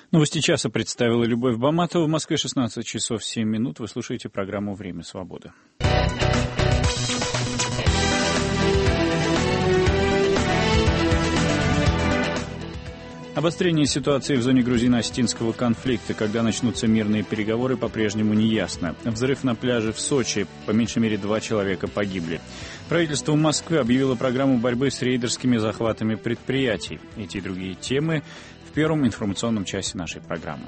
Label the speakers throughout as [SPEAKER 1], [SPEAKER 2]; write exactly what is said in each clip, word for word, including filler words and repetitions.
[SPEAKER 1] Новости часа представила Любовь Баматова. В Москве шестнадцать часов семь минут. Вы слушаете программу «Время свободы». Обострение ситуации в зоне грузино-осетинского конфликта, когда начнутся мирные переговоры, по-прежнему не ясно. Взрыв на пляже в Сочи. По меньшей мере два человека погибли. Правительство Москвы объявило программу борьбы с рейдерскими захватами предприятий. Эти и другие темы в первом информационном часе нашей программы.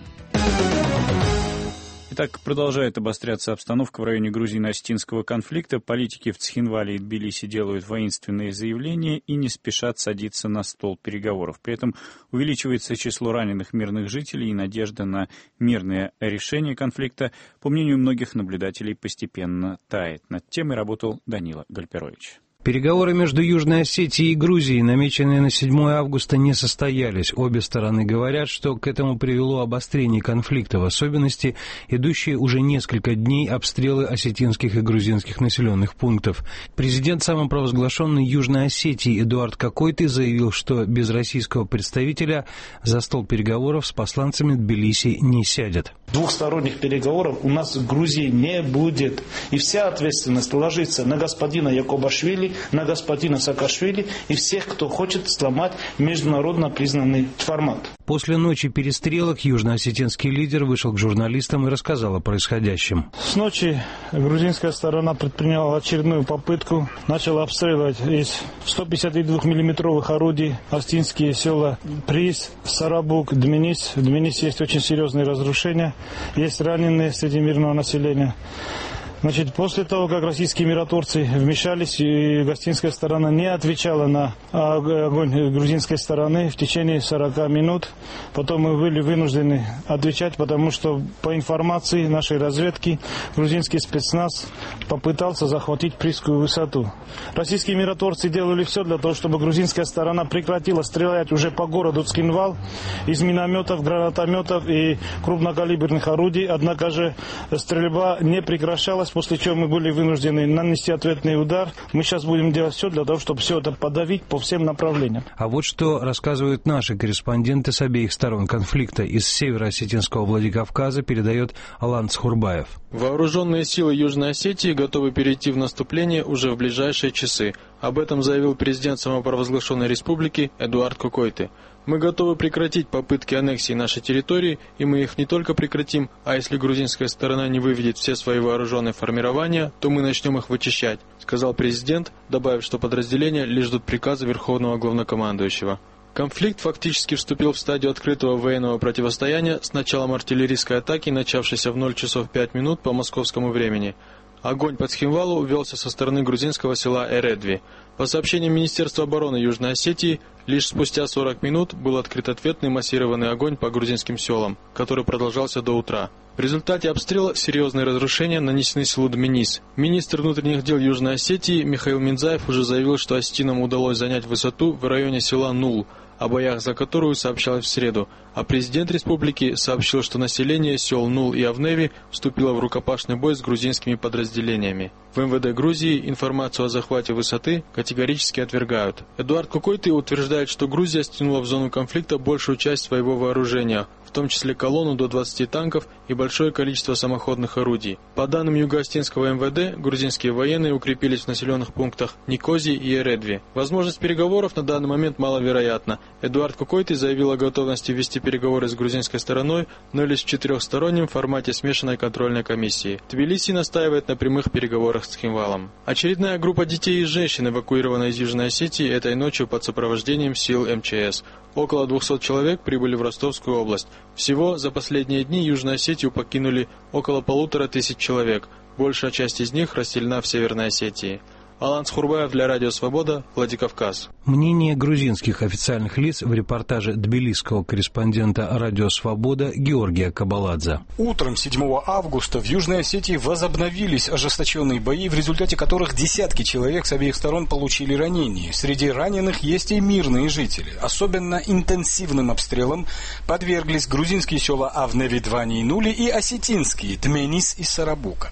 [SPEAKER 1] Итак, продолжает обостряться обстановка в районе грузино-осетинского конфликта. Политики в Цхинвале и Тбилиси делают воинственные заявления и не спешат садиться на стол переговоров. При этом увеличивается число раненых мирных жителей, и надежда на мирное решение конфликта, по мнению многих наблюдателей, постепенно тает. Над темой работал Данила Гальперович.
[SPEAKER 2] Переговоры между Южной Осетией и Грузией, намеченные на седьмое августа, не состоялись. Обе стороны говорят, что к этому привело обострение конфликта, в особенности идущие уже несколько дней обстрелы осетинских и грузинских населенных пунктов. Президент самопровозглашенной Южной Осетии Эдуард Кокойты заявил, что без российского представителя за стол переговоров с посланцами Тбилиси не сядет.
[SPEAKER 3] Двухсторонних переговоров у нас в Грузии не будет. И вся ответственность ложится на господина Якобашвили, на господина Саакашвили и всех, кто хочет сломать международно признанный формат.
[SPEAKER 2] После ночи перестрелок южноосетинский лидер вышел к журналистам и рассказал о происходящем.
[SPEAKER 3] С ночи грузинская сторона предприняла очередную попытку. Начала обстреливать из сто пятьдесят двухмиллиметровых орудий осетинские села Приз, Сарабук, Дминис. В Дминисе есть очень серьезные разрушения. Есть раненые среди мирного населения. Значит, после того, как российские миротворцы вмешались, и гостинская сторона не отвечала на огонь грузинской стороны в течение сорока минут, потом мы были вынуждены отвечать, потому что по информации нашей разведки грузинский спецназ попытался захватить Призскую высоту. Российские миротворцы делали все для того, чтобы грузинская сторона прекратила стрелять уже по городу Цхинвал из минометов, гранатометов и крупнокалиберных орудий, однако же стрельба не прекращалась, после чего мы были вынуждены нанести ответный удар. Мы сейчас будем делать все для того, чтобы все это подавить по всем направлениям.
[SPEAKER 2] А вот что рассказывают наши корреспонденты с обеих сторон конфликта. Из северо-осетинского Владикавказа передает Алан Цхурбаев.
[SPEAKER 4] Вооруженные силы Южной Осетии готовы перейти в наступление уже в ближайшие часы. Об этом заявил президент самопровозглашенной республики Эдуард Кокойты. Мы готовы прекратить попытки аннексии нашей территории, и мы их не только прекратим, а если грузинская сторона не выведет все свои вооруженные формирования, то мы начнем их вычищать, сказал президент, добавив, что подразделения лишь ждут приказа Верховного Главнокомандующего. Конфликт фактически вступил в стадию открытого военного противостояния с началом артиллерийской атаки, начавшейся в ноль часов пять минут по московскому времени. Огонь по Цхинвалу велся со стороны грузинского села Эредви. По сообщениям Министерства обороны Южной Осетии, лишь спустя сорок минут был открыт ответный массированный огонь по грузинским селам, который продолжался до утра. В результате обстрела серьезные разрушения нанесены селу Дминис. Министр внутренних дел Южной Осетии Михаил Минзаев уже заявил, что осетинам удалось занять высоту в районе села Нул, о боях за которую сообщалось в среду, а президент республики сообщил, что население сел Нул и Авневи вступило в рукопашный бой с грузинскими подразделениями. В эм вэ дэ Грузии информацию о захвате высоты категорически отвергают. Эдуард Кокойты утверждает, что Грузия стянула в зону конфликта большую часть своего вооружения, в том числе колонну до двадцати танков и большое количество самоходных орудий. По данным Юго-Осетинского эм вэ дэ, грузинские военные укрепились в населенных пунктах Никози и Эредви. Возможность переговоров на данный момент маловероятна. Эдуард Кокойты заявил о готовности вести переговоры с грузинской стороной, но лишь в четырехстороннем формате смешанной контрольной комиссии. Тбилиси настаивает на прямых переговорах с Цхинвалом. Очередная группа детей и женщин эвакуирована из Южной Осетии этой ночью под сопровождением сил эм че эс. Около двухсот человек прибыли в Ростовскую область. Всего за последние дни Южную Осетию покинули около полутора тысяч человек. Большая часть из них расселена в Северной Осетии. Алан Цхурбаев для Радио Свобода, Владикавказ.
[SPEAKER 2] Мнение грузинских официальных лиц в репортаже тбилисского корреспондента Радио Свобода Георгия Кабаладзе.
[SPEAKER 5] Утром седьмого августа в Южной Осетии возобновились ожесточенные бои, в результате которых десятки человек с обеих сторон получили ранения. Среди раненых есть и мирные жители. Особенно интенсивным обстрелам подверглись грузинские села Авневи, Двани и Нули и осетинские Тменис и Сарабука.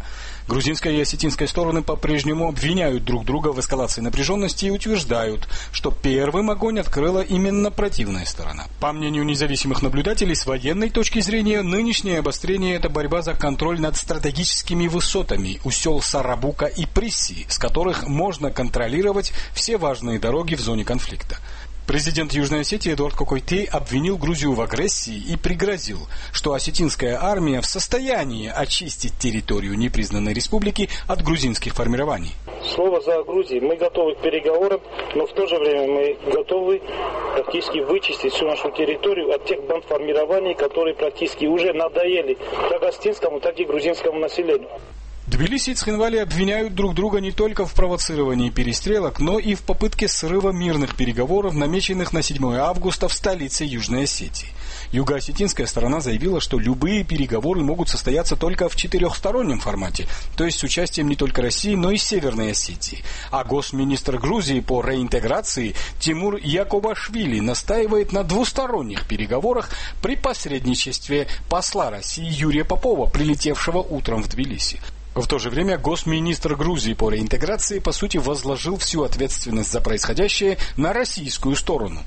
[SPEAKER 5] Грузинская и осетинская стороны по-прежнему обвиняют друг друга в эскалации напряженности и утверждают, что первым огонь открыла именно противная сторона. По мнению независимых наблюдателей, с военной точки зрения, нынешнее обострение – это борьба за контроль над стратегическими высотами у сел Сарабука и Присси, с которых можно контролировать все важные дороги в зоне конфликта. Президент Южной Осетии Эдуард Кокойте обвинил Грузию в агрессии и пригрозил, что осетинская армия в состоянии очистить территорию непризнанной республики от грузинских формирований.
[SPEAKER 3] Слово за Грузией. Мы готовы к переговорам, но в то же время мы готовы практически вычистить всю нашу территорию от тех бандформирований, которые практически уже надоели как осетинскому, так и грузинскому населению.
[SPEAKER 5] Тбилиси и Цхинвали обвиняют друг друга не только в провоцировании перестрелок, но и в попытке срыва мирных переговоров, намеченных на седьмое августа в столице Южной Осетии. Юго-осетинская сторона заявила, что любые переговоры могут состояться только в четырехстороннем формате, то есть с участием не только России, но и Северной Осетии. А госминистр Грузии по реинтеграции Тимур Якобашвили настаивает на двусторонних переговорах при посредничестве посла России Юрия Попова, прилетевшего утром в Тбилиси. В то же время госминистр Грузии по реинтеграции, по сути, возложил всю ответственность за происходящее на российскую сторону.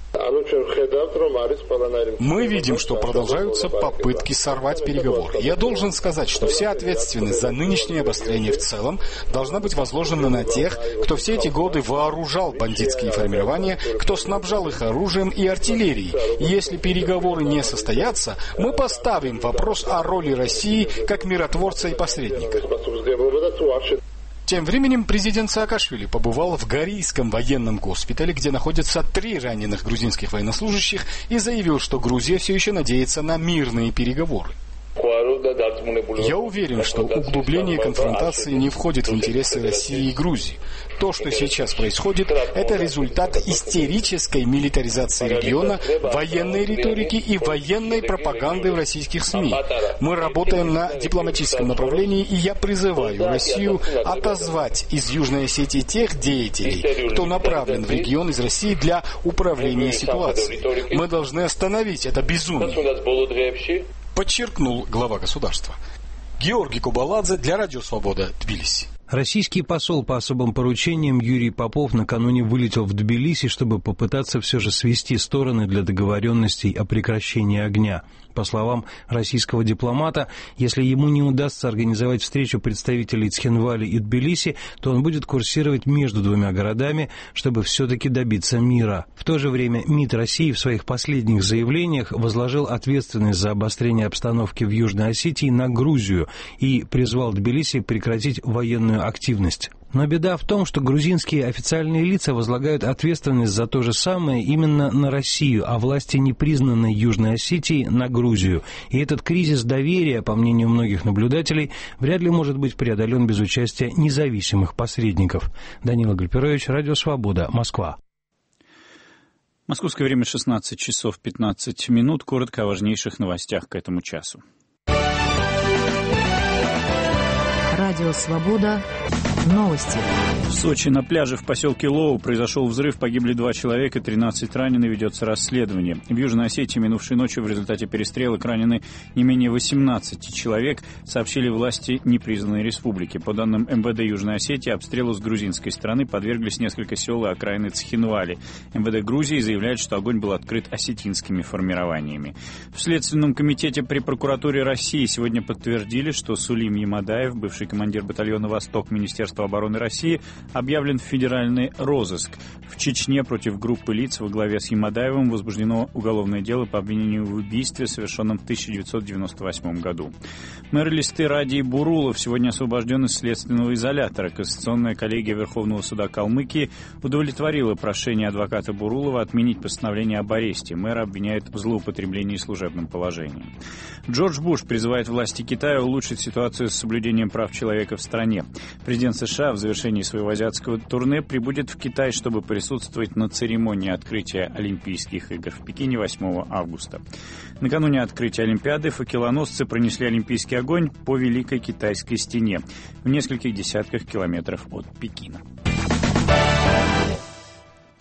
[SPEAKER 5] Мы видим, что продолжаются попытки сорвать переговоры. Я должен сказать, что вся ответственность за нынешнее обострение в целом должна быть возложена на тех, кто все эти годы вооружал бандитские формирования, кто снабжал их оружием и артиллерией. И если переговоры не состоятся, мы поставим вопрос о роли России как миротворца и посредника. Тем временем президент Саакашвили побывал в Горийском военном госпитале, где находятся три раненых грузинских военнослужащих, и заявил, что Грузия все еще надеется на мирные переговоры. Я уверен, что углубление конфронтации не входит в интересы России и Грузии. То, что сейчас происходит, это результат истерической милитаризации региона, военной риторики и военной пропаганды в российских СМИ. Мы работаем на дипломатическом направлении, и я призываю Россию отозвать из Южной Осетии тех деятелей, кто направлен в регион из России для управления ситуацией. Мы должны остановить это безумие, подчеркнул глава государства. Георгий Кубаладзе для Радио Свобода, Тбилиси.
[SPEAKER 2] Российский посол по особым поручениям Юрий Попов накануне вылетел в Тбилиси, чтобы попытаться все же свести стороны для договоренностей о прекращении огня. По словам российского дипломата, если ему не удастся организовать встречу представителей Цхинвали и Тбилиси, то он будет курсировать между двумя городами, чтобы все-таки добиться мира. В то же время МИД России в своих последних заявлениях возложил ответственность за обострение обстановки в Южной Осетии на Грузию и призвал Тбилиси прекратить военную активность. Но беда в том, что грузинские официальные лица возлагают ответственность за то же самое именно на Россию, а власти непризнанной Южной Осетии на Грузию. И этот кризис доверия, по мнению многих наблюдателей, вряд ли может быть преодолен без участия независимых посредников. Данила Гальперович, Радио Свобода, Москва.
[SPEAKER 1] Московское время шестнадцать часов пятнадцать минут. Коротко о важнейших новостях к этому часу.
[SPEAKER 6] Радио Свобода. Новости.
[SPEAKER 1] В Сочи на пляже в поселке Лоу произошел взрыв, погибли два человека, тринадцать ранены, ведется расследование. В Южной Осетии минувшей ночью в результате перестрелок ранены не менее восемнадцати человек, сообщили власти непризнанной республики. По данным эм вэ дэ Южной Осетии, обстрелу с грузинской стороны подверглись несколько сел и окраины Цхинвали. эм вэ дэ Грузии заявляет, что огонь был открыт осетинскими формированиями. В Следственном комитете при прокуратуре России сегодня подтвердили, что Сулим Ямадаев, бывший командир батальона «Восток» Министерства обороны России, объявлен в федеральный розыск. В Чечне против группы лиц во главе с Ямадаевым возбуждено уголовное дело по обвинению в убийстве, совершенном в тысяча девятьсот девяносто восьмом году. Мэр Элисты Радий Бурулов сегодня освобожден из следственного изолятора. Кассационная коллегия Верховного суда Калмыкии удовлетворила прошение адвоката Бурулова отменить постановление об аресте. Мэра обвиняют в злоупотреблении служебным положением. Джордж Буш призывает власти Китая улучшить ситуацию с соблюдением прав человека в стране. Президент США в завершении своего азиатского турне прибудет в Китай, чтобы присутствовать на церемонии открытия Олимпийских игр в Пекине восьмого августа. Накануне открытия Олимпиады факелоносцы пронесли олимпийский огонь по Великой Китайской стене в нескольких десятках километров от Пекина.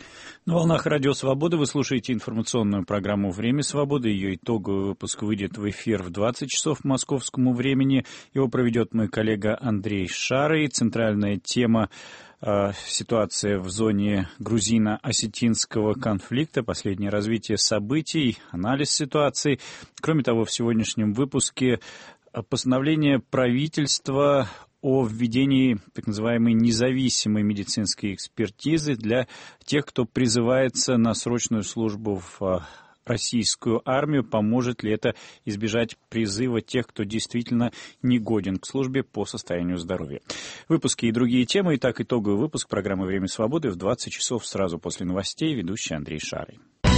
[SPEAKER 1] На волнах Радио Свобода вы слушаете информационную программу «Время свободы». Ее итоговый выпуск выйдет в эфир в двадцать часов московскому времени. Его проведет мой коллега Андрей Шарый. Центральная тема э, – ситуация в зоне грузино-осетинского конфликта, последнее развитие событий, анализ ситуации. Кроме того, в сегодняшнем выпуске постановление правительства о введении так называемой независимой медицинской экспертизы для тех, кто призывается на срочную службу в российскую армию. Поможет ли это избежать призыва тех, кто действительно не годен к службе по состоянию здоровья? Выпуски и другие темы. Итак, итоговый выпуск программы «Время свободы» в двадцать часов сразу после новостей. Ведущий Андрей Шарый.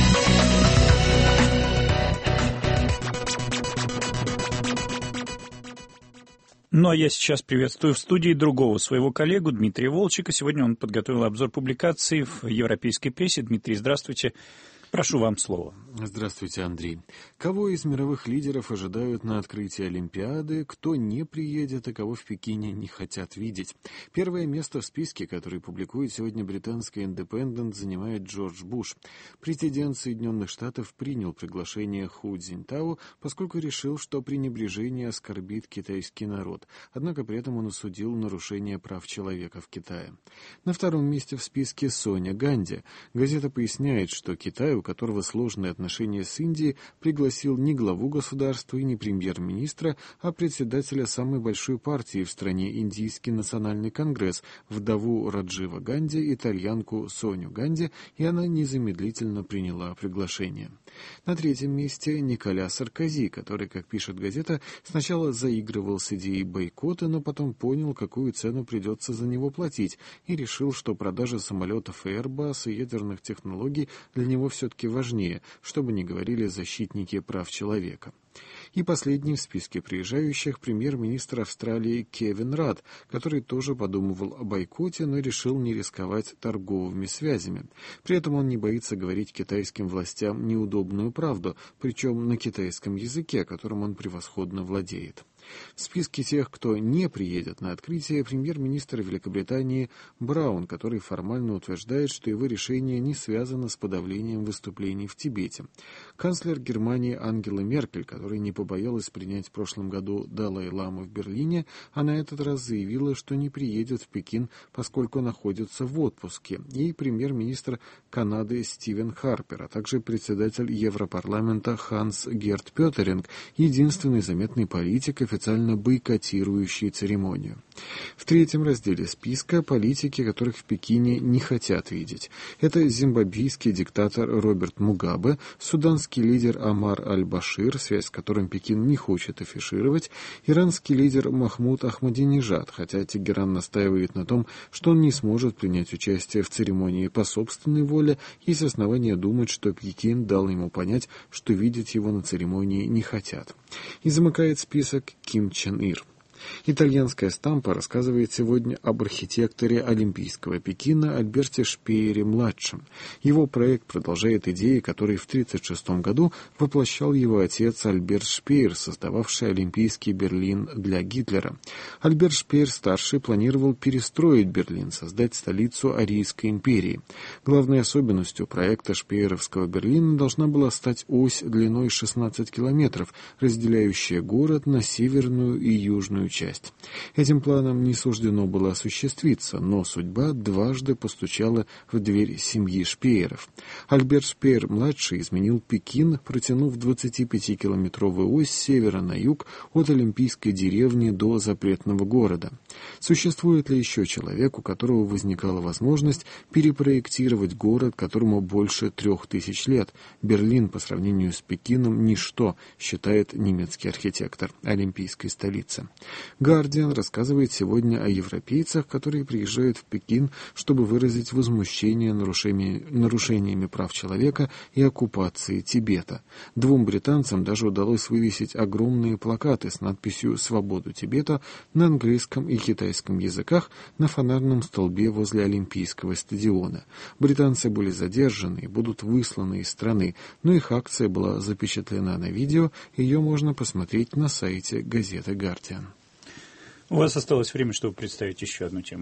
[SPEAKER 1] Ну, а я сейчас приветствую в студии другого своего коллегу Дмитрия Волчика. Сегодня он подготовил обзор публикаций в европейской прессе. Дмитрий, здравствуйте. Прошу вам слово.
[SPEAKER 7] Здравствуйте, Андрей. Кого из мировых лидеров ожидают на открытии Олимпиады, кто не приедет, а кого в Пекине не хотят видеть? Первое место в списке, который публикует сегодня британская «Индепендент», занимает Джордж Буш. Президент Соединенных Штатов принял приглашение Ху Цзиньтао, поскольку решил, что пренебрежение оскорбит китайский народ. Однако при этом он осудил нарушение прав человека в Китае. На втором месте в списке Соня Ганди. Газета поясняет, что Китай, у которого сложные отношения с Индией, пригласил не главу государства и не премьер-министра, а председателя самой большой партии в стране, Индийский национальный конгресс, вдову Раджива Ганди, итальянку Соню Ганди, и она незамедлительно приняла приглашение. На третьем месте Николя Саркози, который, как пишет газета, сначала заигрывал с идеей бойкота, но потом понял, какую цену придется за него платить, и решил, что продажа самолетов Airbus и ядерных технологий для него все-таки важнее, чтобы не говорили защитники прав человека. И последний в списке приезжающих премьер-министр Австралии Кевин Радд, который тоже подумывал о бойкоте, но решил не рисковать торговыми связями. При этом он не боится говорить китайским властям неудобную правду, причем на китайском языке, которым он превосходно владеет. В списке тех, кто не приедет на открытие, премьер-министр Великобритании Браун, который формально утверждает, что его решение не связано с подавлением выступлений в Тибете. Канцлер Германии Ангела Меркель, которая не побоялась принять в прошлом году Далай-ламу в Берлине, а на этот раз заявила, что не приедет в Пекин, поскольку находится в отпуске, и премьер-министр Канады Стивен Харпер, а также председатель Европарламента Ханс Герт Пётеринг, единственный заметный политик, официально бойкотирующий церемонию. В третьем разделе списка политики, которых в Пекине не хотят видеть. Это зимбабвийский диктатор Роберт Мугабе, суданский лидер Омар аль-Башир, связь с которым Пекин не хочет афишировать, иранский лидер Махмуд Ахмадинежад, хотя Тегеран настаивает на том, что он не сможет принять участие в церемонии по собственной воле, есть основания думать, что Пекин дал ему понять, что видеть его на церемонии не хотят. И замыкает список Ким Чен Ир. Итальянская «Стампа» рассказывает сегодня об архитекторе Олимпийского Пекина Альберте Шпеере-младшем. Его проект продолжает идеи, которые в тысяча девятьсот тридцать шестом году воплощал его отец Альберт Шпеер, создававший Олимпийский Берлин для Гитлера. Альберт Шпеер-старший планировал перестроить Берлин, создать столицу Арийской империи. Главной особенностью проекта Шпееровского Берлина должна была стать ось длиной шестнадцать километров, разделяющая город на северную и южную часть. Этим планом не суждено было осуществиться, но судьба дважды постучала в дверь семьи Шпееров. Альберт Шпеер-младший изменил Пекин, протянув двадцатипятикилометровую ось с севера на юг от Олимпийской деревни до запретного города. Существует ли еще человек, у которого возникала возможность перепроектировать город, которому больше трех тысяч лет? Берлин по сравнению с Пекином – ничто, считает немецкий архитектор олимпийской столицы. «Гардиан» рассказывает сегодня о европейцах, которые приезжают в Пекин, чтобы выразить возмущение нарушениями, нарушениями прав человека и оккупации Тибета. Двум британцам даже удалось вывесить огромные плакаты с надписью «Свободу Тибета» на английском и китайском языках на фонарном столбе возле Олимпийского стадиона. Британцы были задержаны и будут высланы из страны, но их акция была запечатлена на видео, ее можно посмотреть на сайте газеты «Гардиан».
[SPEAKER 1] У вас осталось время, чтобы представить еще одну тему, Дмитрий.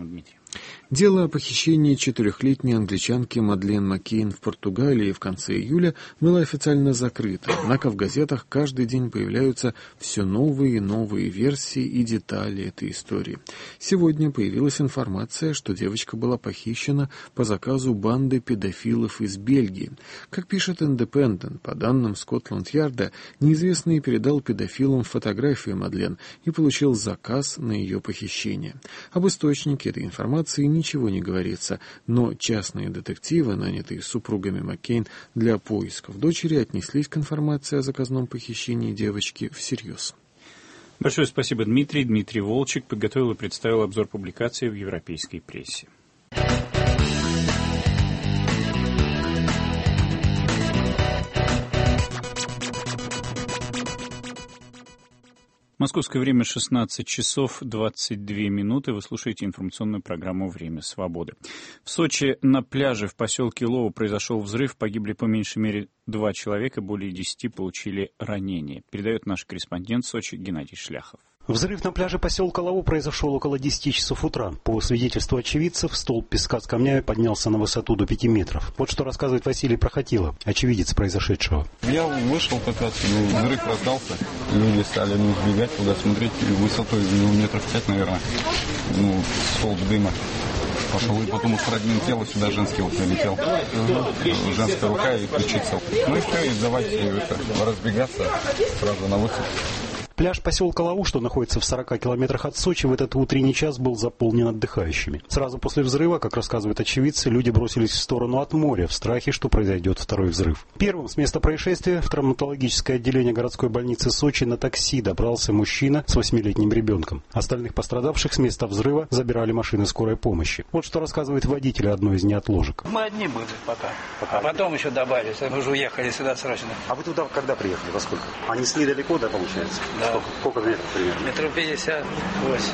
[SPEAKER 7] Дело о похищении четырехлетней англичанки Мадлен Маккейн в Португалии в конце июля было официально закрыто, однако в газетах каждый день появляются все новые и новые версии и детали этой истории. Сегодня появилась информация, что девочка была похищена по заказу банды педофилов из Бельгии. Как пишет Индепендент, по данным Скотланд-Ярда, неизвестный передал педофилам фотографию Мадлен и получил заказ на ее похищение. Об источнике этой информации не ничего не говорится, но частные детективы, нанятые супругами Маккейн для поисков дочери, отнеслись к информации о заказном похищении девочки всерьез.
[SPEAKER 1] Большое спасибо, Дмитрий. Дмитрий Волчек подготовил и представил обзор публикации в европейской прессе. Московское время шестнадцать часов двадцать две минуты. Вы слушаете информационную программу «Время свободы». В Сочи на пляже в поселке Лово произошел взрыв. Погибли по меньшей мере два человека, более десяти получили ранения. Передает наш корреспондент в Сочи Геннадий Шляхов.
[SPEAKER 8] Взрыв на пляже поселка Лаву произошел около десяти часов утра. По свидетельству очевидцев, столб песка с камнями поднялся на высоту до пяти метров. Вот что рассказывает Василий Прохотилов, очевидец произошедшего.
[SPEAKER 9] Я вышел как раз, ну, взрыв раздался, люди стали ну, сбегать туда, смотреть, высотой ну, метров пять, наверное, ну, столб дыма. Пошел, и потом фрагментело сюда, женский вот налетел. Угу. Женская рука и ключица. Ну и все, и давайте это, разбегаться сразу на выход.
[SPEAKER 8] Пляж поселка Лаву, что находится в сорока километрах от Сочи, в этот утренний час был заполнен отдыхающими. Сразу после взрыва, как рассказывают очевидцы, люди бросились в сторону от моря в страхе, что произойдет второй взрыв. Первым с места происшествия в травматологическое отделение городской больницы Сочи на такси добрался мужчина с восьмилетним ребенком. Остальных пострадавших с места взрыва забирали машины скорой помощи. Вот что рассказывает водитель одной из неотложек.
[SPEAKER 10] Мы одни были пока. пока. А потом еще добавились. Мы уже уехали сюда срочно.
[SPEAKER 8] А вы туда когда приехали? Во сколько? А несли далеко, да, получается?
[SPEAKER 10] Да.
[SPEAKER 8] Сколько, сколько метров примерно?
[SPEAKER 10] Метров пятьдесят восемь.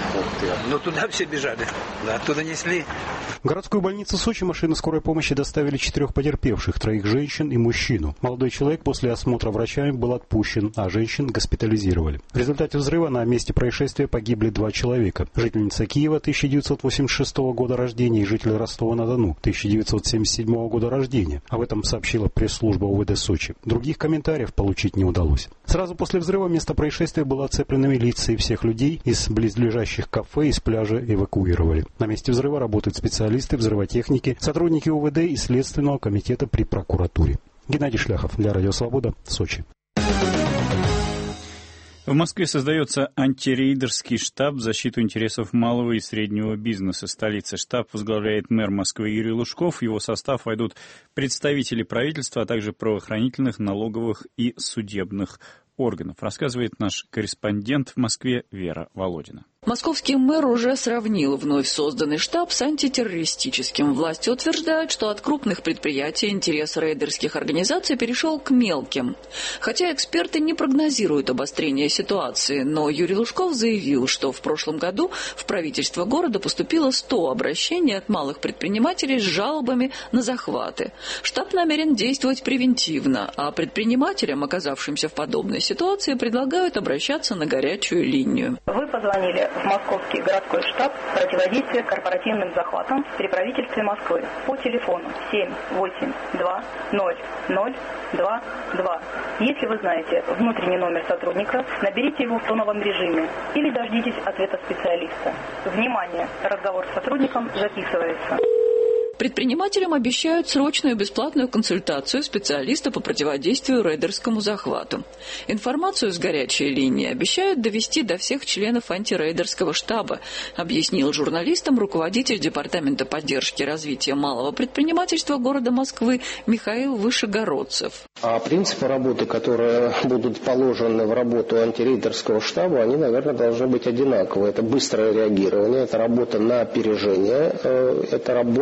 [SPEAKER 10] Ну туда все бежали, да, оттуда несли.
[SPEAKER 8] В городскую больницу Сочи машины скорой помощи доставили четырех потерпевших, троих женщин и мужчину. Молодой человек после осмотра врачами был отпущен, а женщин госпитализировали. В результате взрыва на месте происшествия погибли два человека. Жительница Киева тысяча девятьсот восемьдесят шестого года рождения и житель Ростова-на-Дону тысяча девятьсот семьдесят седьмого года рождения. Об этом сообщила пресс-служба УВД Сочи. Других комментариев получить не удалось. Сразу после взрыва место происшествия было оцеплено милицией, всех людей из близлежащих кафе и с пляжа эвакуировали. На месте взрыва работают специалисты, взрывотехники, сотрудники УВД и Следственного комитета при прокуратуре. Геннадий Шляхов для Радио Свобода, Сочи.
[SPEAKER 1] В Москве создается антирейдерский штаб в защиту интересов малого и среднего бизнеса столицы. Штаб возглавляет мэр Москвы Юрий Лужков. В его состав войдут представители правительства, а также правоохранительных, налоговых и судебных органов, рассказывает наш корреспондент в Москве Вера Володина.
[SPEAKER 11] Московский мэр уже сравнил вновь созданный штаб с антитеррористическим. Власти утверждают, что от крупных предприятий интерес рейдерских организаций перешел к мелким. Хотя эксперты не прогнозируют обострение ситуации, но Юрий Лужков заявил, что в прошлом году в правительство города поступило сто обращений от малых предпринимателей с жалобами на захваты. Штаб намерен действовать превентивно, а предпринимателям, оказавшимся в подобной ситуации, предлагают обращаться на горячую линию.
[SPEAKER 12] Вы позвонили в Московский городской штаб противодействия корпоративным захватам при правительстве Москвы по телефону семь восемь два ноль ноль два два. Если вы знаете внутренний номер сотрудника, наберите его в тоновом режиме или дождитесь ответа специалиста. Внимание! Разговор с сотрудником записывается.
[SPEAKER 11] Предпринимателям обещают срочную бесплатную консультацию специалиста по противодействию рейдерскому захвату. Информацию с горячей линии обещают довести до всех членов антирейдерского штаба, объяснил журналистам руководитель Департамента поддержки и развития малого предпринимательства города Москвы Михаил Вышегородцев.
[SPEAKER 13] А принципы работы, которые будут положены в работу антирейдерского штаба, они, наверное, должны быть одинаковы. Это быстрое реагирование, это работа на опережение, это работа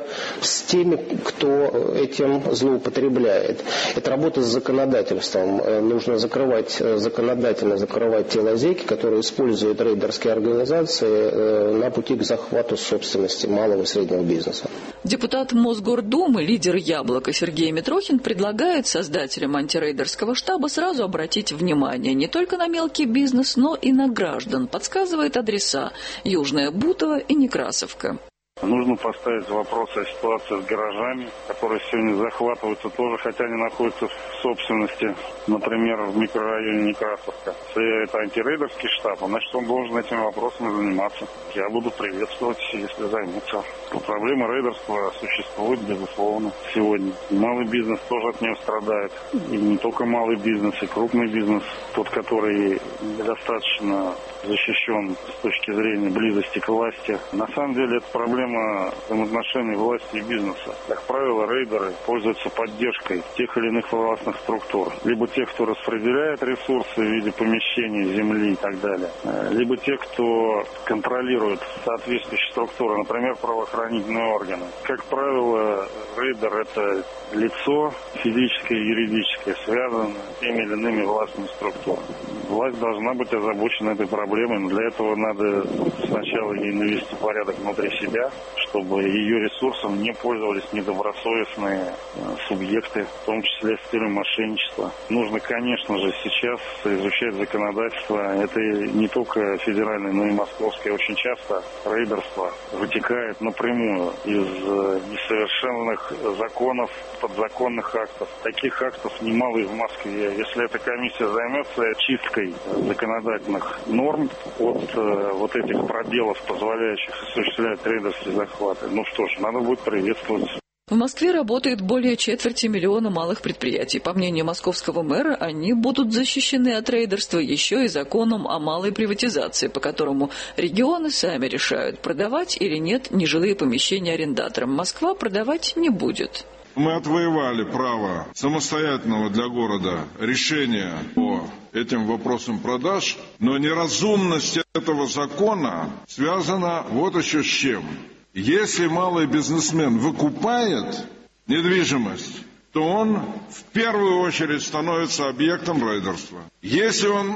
[SPEAKER 13] с теми, кто этим злоупотребляет. Это работа с законодательством. Нужно закрывать законодательно, закрывать те лазейки, которые используют рейдерские организации на пути к захвату собственности малого и среднего бизнеса.
[SPEAKER 11] Депутат Мосгордумы, лидер «Яблоко» Сергей Митрохин предлагает создателям антирейдерского штаба сразу обратить внимание не только на мелкий бизнес, но и на граждан. Подсказывает адреса Южная Бутово и Некрасовка.
[SPEAKER 14] Нужно поставить вопрос о ситуации с гаражами, которые сегодня захватываются тоже, хотя они находятся в собственности, например, в микрорайоне Некрасовка. Если это антирейдерский штаб, значит, он должен этими вопросами заниматься. Я буду приветствовать, если займутся. Проблема рейдерства существует, безусловно, сегодня. Малый бизнес тоже от нее страдает. И не только малый бизнес, и крупный бизнес, тот, который недостаточно защищен с точки зрения близости к власти. На самом деле, это проблема взаимоотношений власти и бизнеса. Как правило, рейдеры пользуются поддержкой тех или иных властных структур. Либо тех, кто распределяет ресурсы в виде помещений, земли и так далее. Либо тех, кто контролирует соответствующие структуры, например, правоохранительные органы. Как правило, рейдер – это лицо физическое и юридическое, связанное с теми или иными властными структурами. Власть должна быть озабочена этой проблемой, но для этого надо сначала ей навести порядок внутри себя, чтобы ее ресурсом не пользовались недобросовестные субъекты, в том числе с целью мошенничества. Нужно, конечно же, сейчас изучать законодательство. Это не только федеральное, но и московское. Очень часто рейдерство вытекает напрямую из несовершенных законов, подзаконных актов. Таких актов немало и в Москве. Если эта комиссия займется чисткой законодательных норм от э, вот этих пробелов, позволяющих осуществлять рейдерские захваты, ну что ж, надо будет приветствовать.
[SPEAKER 11] В Москве работает более четверти миллиона малых предприятий. По мнению московского мэра, они будут защищены от рейдерства еще и законом о малой приватизации, по которому регионы сами решают, продавать или нет нежилые помещения арендаторам. Москва продавать не будет.
[SPEAKER 15] Мы отвоевали право самостоятельного для города решения по этим вопросам продаж, но неразумность этого закона связана вот еще с чем. Если малый бизнесмен выкупает недвижимость, то он в первую очередь становится объектом рейдерства. Если он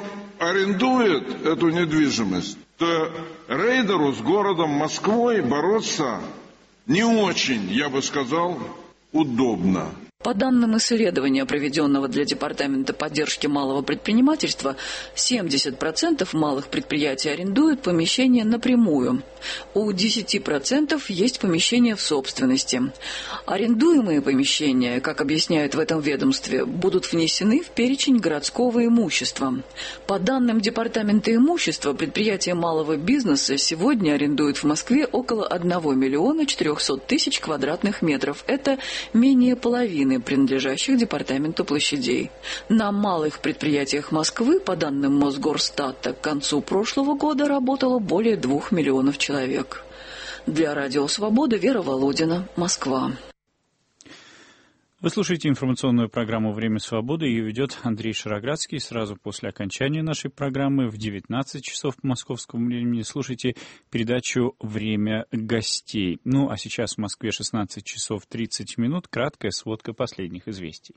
[SPEAKER 15] арендует эту недвижимость, то рейдеру с городом Москвой бороться не очень, я бы сказал, удобно.
[SPEAKER 11] По данным исследования, проведенного для Департамента поддержки малого предпринимательства, семьдесят процентов малых предприятий арендуют помещения напрямую. У десять процентов есть помещения в собственности. Арендуемые помещения, как объясняют в этом ведомстве, будут внесены в перечень городского имущества. По данным Департамента имущества, предприятия малого бизнеса сегодня арендуют в Москве около одного миллиона четырехсот тысяч квадратных метров. Это менее половины принадлежащих департаменту площадей. На малых предприятиях Москвы, по данным Мосгорстата, к концу прошлого года работало более двух миллионов человек. Для Радио Свобода Вера Володина, Москва.
[SPEAKER 1] Вы слушаете информационную программу «Время свободы». Ее ведет Андрей Шароградский. Сразу после окончания нашей программы в девятнадцать часов по московскому времени слушайте передачу «Время гостей». Ну, а сейчас в Москве шестнадцать часов тридцать минут. Краткая сводка последних известий.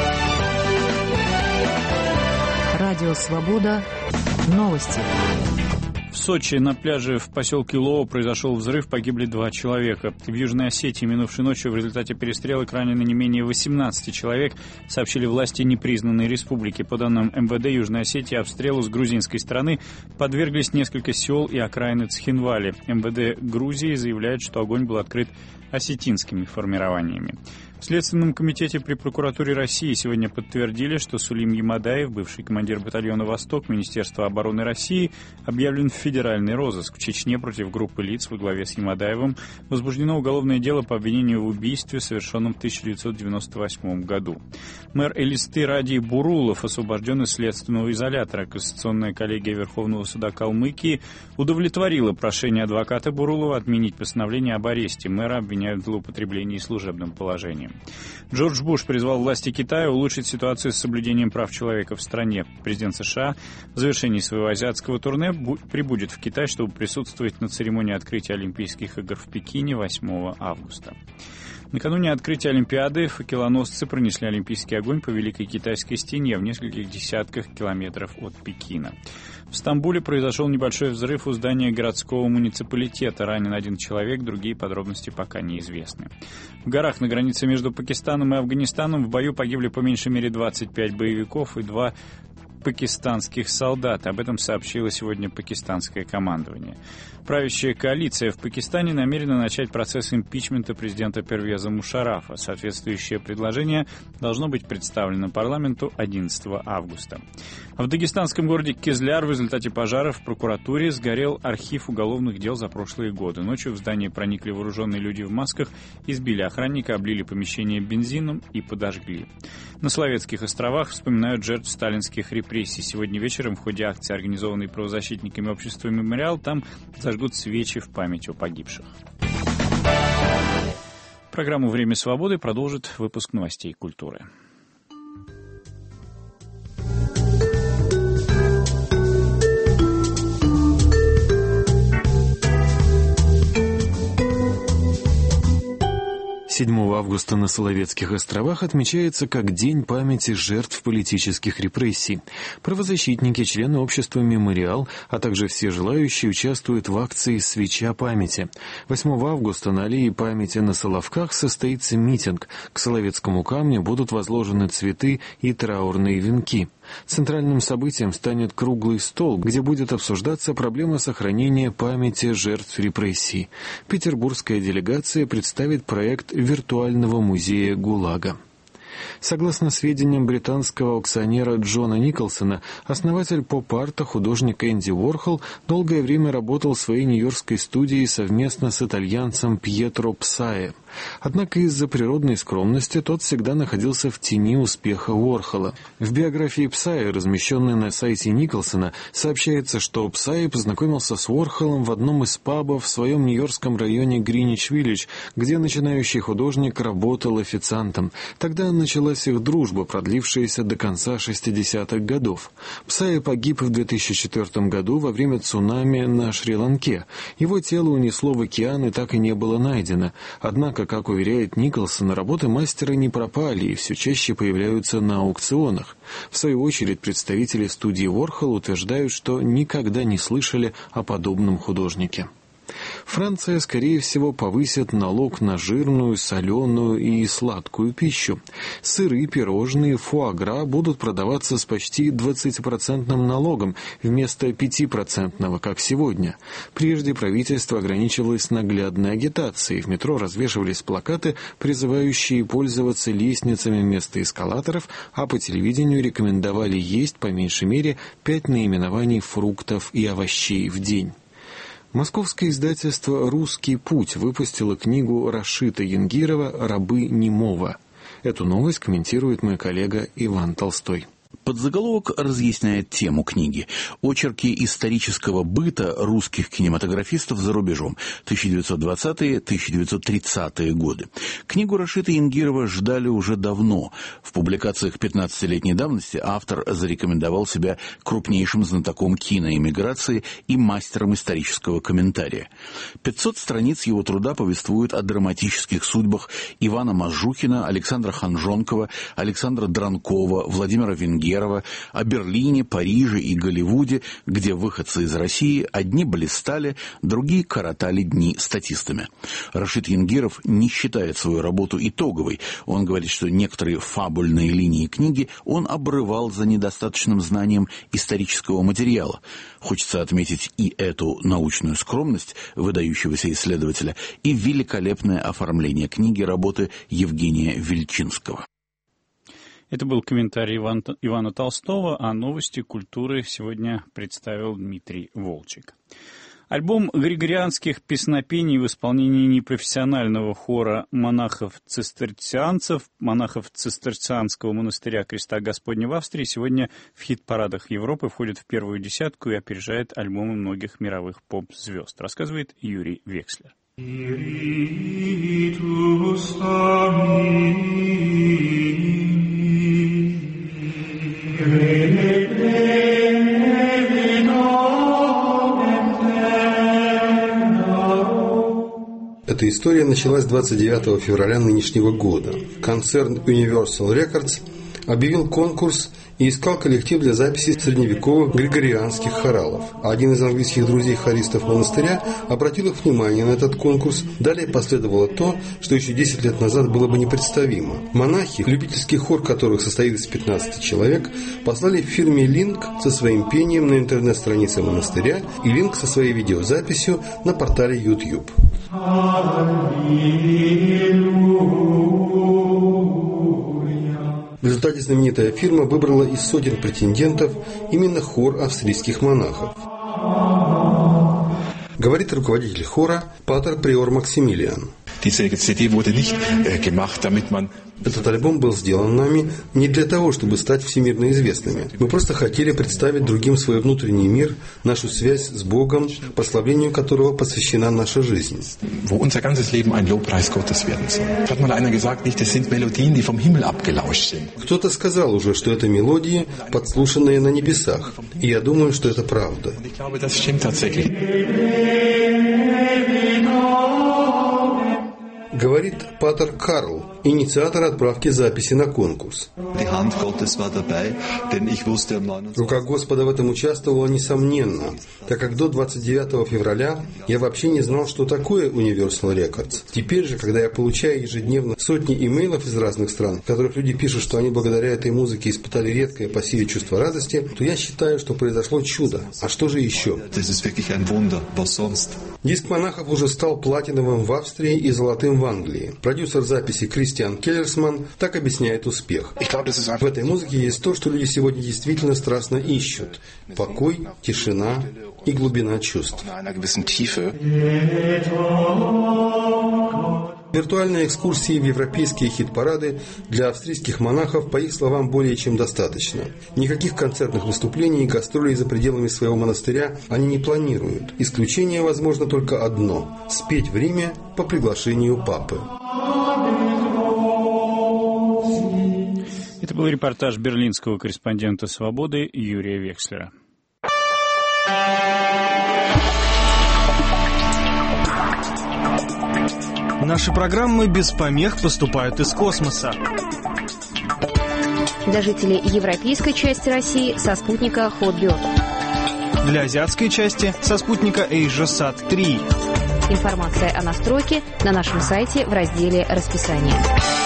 [SPEAKER 6] Радио «Свобода». Новости.
[SPEAKER 1] В Сочи на пляже в поселке Лоо произошел взрыв, погибли два человека. В Южной Осетии минувшей ночью в результате перестрелок ранены не менее восемнадцати человек, сообщили власти непризнанной республики. По данным эм вэ дэ Южной Осетии, обстрелу с грузинской стороны подверглись несколько сел и окраины Цхинвали. эм вэ дэ Грузии заявляет, что огонь был открыт осетинскими формированиями. В Следственном комитете при прокуратуре России сегодня подтвердили, что Сулим Ямадаев, бывший командир батальона «Восток» Министерства обороны России, объявлен в федеральный розыск. В Чечне против группы лиц во главе с Ямадаевым возбуждено уголовное дело по обвинению в убийстве, совершенном в тысяча девятьсот девяносто восьмом году. Мэр Элисты Радий Бурулов освобожден из следственного изолятора. Кассационная коллегия Верховного суда Калмыкии удовлетворила прошение адвоката Бурулова отменить постановление об аресте. Мэра обвиняют в злоупотреблении служебным положением. Джордж Буш призвал власти Китая улучшить ситуацию с соблюдением прав человека в стране. Президент США в завершении своего азиатского турне прибудет прибудет в Китай, чтобы присутствовать на церемонии открытия Олимпийских игр в Пекине восьмого августа. Накануне открытия Олимпиады факелоносцы пронесли олимпийский огонь по Великой Китайской стене в нескольких десятках километров от Пекина. В Стамбуле произошел небольшой взрыв у здания городского муниципалитета. Ранен один человек, другие подробности пока неизвестны. В горах на границе между Пакистаном и Афганистаном в бою погибли по меньшей мере двадцать пять боевиков и два пакистанских солдат. Об этом сообщило сегодня пакистанское командование. Правящая коалиция в Пакистане намерена начать процесс импичмента президента Первеза Мушаррафа. Соответствующее предложение должно быть представлено парламенту одиннадцатого августа. А в дагестанском городе Кизляр в результате пожара в прокуратуре сгорел архив уголовных дел за прошлые годы. Ночью в здание проникли вооруженные люди в масках, избили охранника, облили помещение бензином и подожгли. На Соловецких островах вспоминают жертв сталинских репрессий. Сегодня вечером в ходе акции, организованной правозащитниками общества «Мемориал», там зажгут свечи в память о погибших. Программу «Время свободы» продолжит выпуск новостей культуры.
[SPEAKER 7] седьмого августа на Соловецких островах отмечается как День памяти жертв политических репрессий. Правозащитники, члены общества «Мемориал», а также все желающие участвуют в акции «Свеча памяти». восьмого августа на аллее памяти на Соловках состоится митинг. К Соловецкому камню будут возложены цветы и траурные венки. Центральным событием станет круглый стол, где будет обсуждаться проблема сохранения памяти жертв репрессий. Петербургская делегация представит проект виртуального музея ГУЛАГа. Согласно сведениям британского аукционера Джона Николсона, основатель поп-арта, художник Энди Уорхол, долгое время работал в своей нью-йоркской студии совместно с итальянцем Пьетро Псае. Однако из-за природной скромности тот всегда находился в тени успеха Уорхола. В биографии Псае, размещенной на сайте Николсона, сообщается, что Псае познакомился с Уорхолом в одном из пабов в своем нью-йоркском районе Гринвич-Виллидж, где начинающий художник работал официантом. Тогда началась их дружба, продлившаяся до конца шестидесятых годов. Псае погиб в две тысячи четвёртом году во время цунами на Шри-Ланке. Его тело унесло в океан и так и не было найдено. Однако, как уверяет Николсон, работы мастера не пропали и все чаще появляются на аукционах. В свою очередь, представители студии Уорхол утверждают, что никогда не слышали о подобном художнике. Франция, скорее всего, повысит налог на жирную, соленую и сладкую пищу. Сыры, пирожные, фуагра будут продаваться с почти двадцатипроцентным налогом вместо пятипроцентного, как сегодня. Прежде правительство ограничивалось наглядной агитацией. В метро развешивались плакаты, призывающие пользоваться лестницами вместо эскалаторов, а по телевидению рекомендовали есть по меньшей мере пять наименований фруктов и овощей в день. Московское издательство «Русский путь» выпустило книгу Рашита Янгирова «Рабы немого». Эту новость комментирует мой коллега Иван Толстой.
[SPEAKER 16] Подзаголовок разъясняет тему книги. Очерки исторического быта русских кинематографистов за рубежом. тысяча девятьсот двадцатые — тысяча девятьсот тридцатые годы. Книгу Рашита Янгирова ждали уже давно. В публикациях пятнадцатилетней давности автор зарекомендовал себя крупнейшим знатоком киноэмиграции и мастером исторического комментария. пятьсот страниц его труда повествуют о драматических судьбах Ивана Мазжухина, Александра Ханжонкова, Александра Дранкова, Владимира Венгерова, о Берлине, Париже и Голливуде, где выходцы из России одни блистали, другие коротали дни статистами. Рашид Янгиров не считает свою работу итоговой. Он говорит, что некоторые фабульные линии книги он обрывал за недостаточным знанием исторического материала. Хочется отметить и эту научную скромность выдающегося исследователя, и великолепное оформление книги работы Евгения Вельчинского.
[SPEAKER 1] Это был комментарий Иван, Ивана Толстого, а новости культуры сегодня представил Дмитрий Волчек. Альбом григорианских песнопений в исполнении непрофессионального хора монахов-цистерцианцев, монахов Цистерцианского монастыря Креста Господня в Австрии сегодня в хит-парадах Европы входит в первую десятку и опережает альбомы многих мировых поп-звезд, рассказывает Юрий Векслер.
[SPEAKER 17] Bene, bene, bene, Эта история началась двадцать девятого февраля нынешнего года. Концерн Universal Records объявил конкурс и искал коллектив для записи средневековых григорианских хоралов. Один из английских друзей-хористов монастыря обратил их внимание на этот конкурс. Далее последовало то, что еще десять лет назад было бы непредставимо. Монахи, любительский хор которых состоит из пятнадцати человек, послали фирме линк со своим пением на интернет-странице монастыря и линк со своей видеозаписью на портале YouTube. В результате знаменитая фирма выбрала из сотен претендентов именно хор австрийских монахов. Говорит руководитель хора патер Приор Максимилиан. Этот альбом был сделан нами не для того, чтобы стать всемирно известными. Мы просто хотели представить другим свой внутренний мир, нашу связь с Богом, прославлению которого посвящена наша жизнь. Кто-то сказал уже, что это мелодии, подслушанные на небесах. И я думаю, что это правда. Говорит патер Карл, инициатор отправки записи на конкурс. Рука Господа в этом участвовала несомненно, так как до двадцать девятого февраля я вообще не знал, что такое Universal Records. Теперь же, когда я получаю ежедневно сотни имейлов из разных стран, в которых люди пишут, что они благодаря этой музыке испытали редкое по силе чувство радости, то я считаю, что произошло чудо. А что же еще? Диск монахов уже стал платиновым в Австрии и золотым в Англии. Продюсер записи Кристиан Келлерсман так объясняет успех. В этой музыке есть то, что люди сегодня действительно страстно ищут. Покой, тишина и глубина чувств. Виртуальные экскурсии в европейские хит-парады для австрийских монахов, по их словам, более чем достаточно. Никаких концертных выступлений и гастролей за пределами своего монастыря они не планируют. Исключение, возможно, только одно – спеть в Риме по приглашению папы.
[SPEAKER 1] Это был репортаж берлинского корреспондента «Свободы» Юрия Векслера.
[SPEAKER 18] Наши программы без помех поступают из космоса.
[SPEAKER 19] Для жителей европейской части России со спутника Hotbird.
[SPEAKER 18] Для азиатской части со спутника AsiaSat три.
[SPEAKER 19] Информация о настройке на нашем сайте в разделе «Расписание».